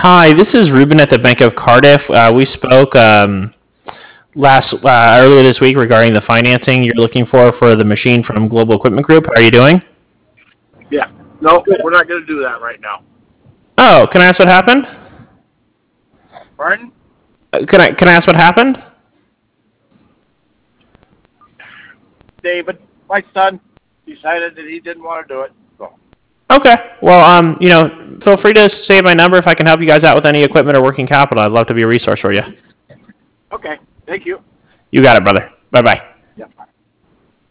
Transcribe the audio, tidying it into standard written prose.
Hi, this is Ruben at the Bank of Cardiff. We spoke earlier this week regarding the financing you're looking for the machine from Global Equipment Group. How are you doing? Yeah. No, we're not going to do that right now. Oh, can I ask what happened? Pardon? Can I ask what happened? David, my son, decided that he didn't want to do it. So, Okay. Well, feel free to save my number if I can help you guys out with any equipment or working capital. I'd love to be a resource for you. okay. Thank you. You got it, brother. Bye bye.